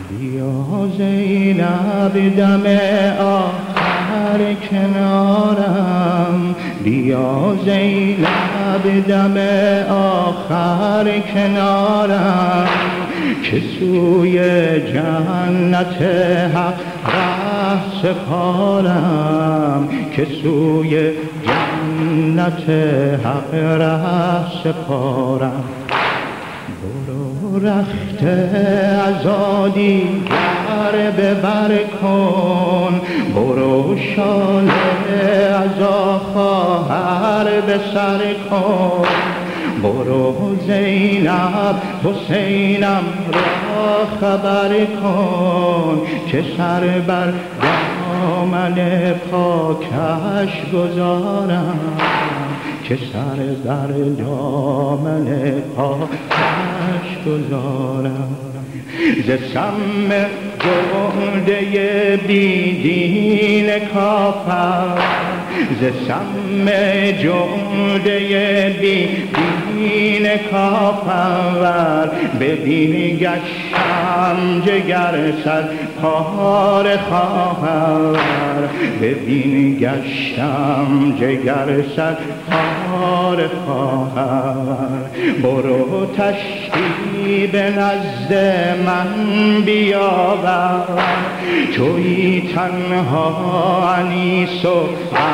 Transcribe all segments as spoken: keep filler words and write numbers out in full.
بیا زینب دم آخر کنارم، بیا زینب دم آخر کنارم، که سوی جنت حق ره سپارم، که سوی جنت حق ره سپارم. برو رخت ازادی گر ببر کن، برو شال ازا خواهر به سر کن، برو زینب حسینم را خبر کن، که سر بر دامن پاکش گذارم، که سر در دامن پاکش گذارم. ز سم جرده بیدین کافر، ز سم جرده بیدین کافر، ببین گشتم جگر صد پاره خواهر، ببین گشتم جگر صد پاره خواهر. برو تشتی به نزد من بیاور، تویی تنها انیس و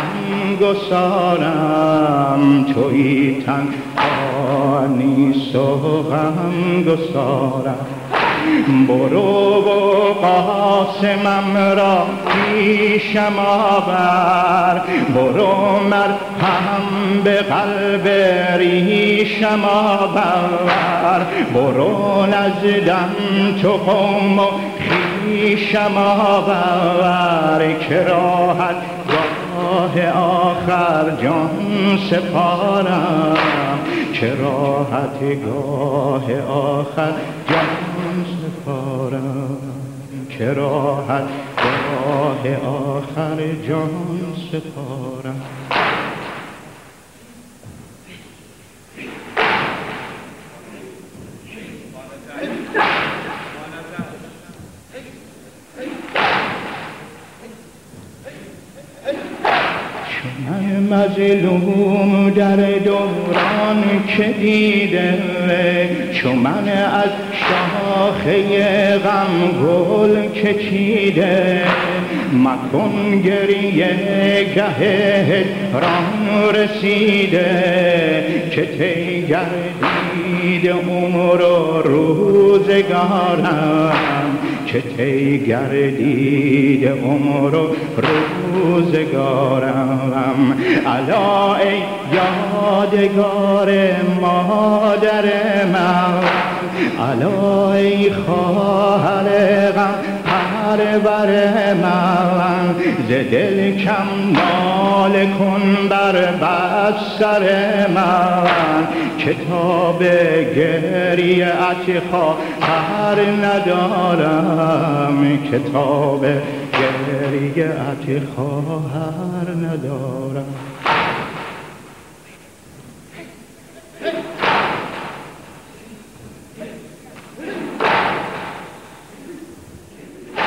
غمگسارم، تویی تنها انیس و غمگسارم. برو و قاسمم را پیشم آور، برو مرهم به قلب ریشم آور، برو نزدم تو قوم و خویشم آور، که راحت گاه آخر جان سپارم، که راحت گاه آخر جان سپارم، که راحت گاه آخر جان سپارم. من مظلوم در دوران که دیده، چو من از شاخه غم گل که چیده، مکن گریه گه هجران رسیده، که طی گردید عمر و روزگارم، که طی گردید عمر و روزگارم. الا ای یادگار مادر من، الا ای خواهر غم پرور من، ز دل کم ناله کن بر بستر من، کتاب گریه ات خواهر ندارم، کتاب گریه ات خواهر ندارم.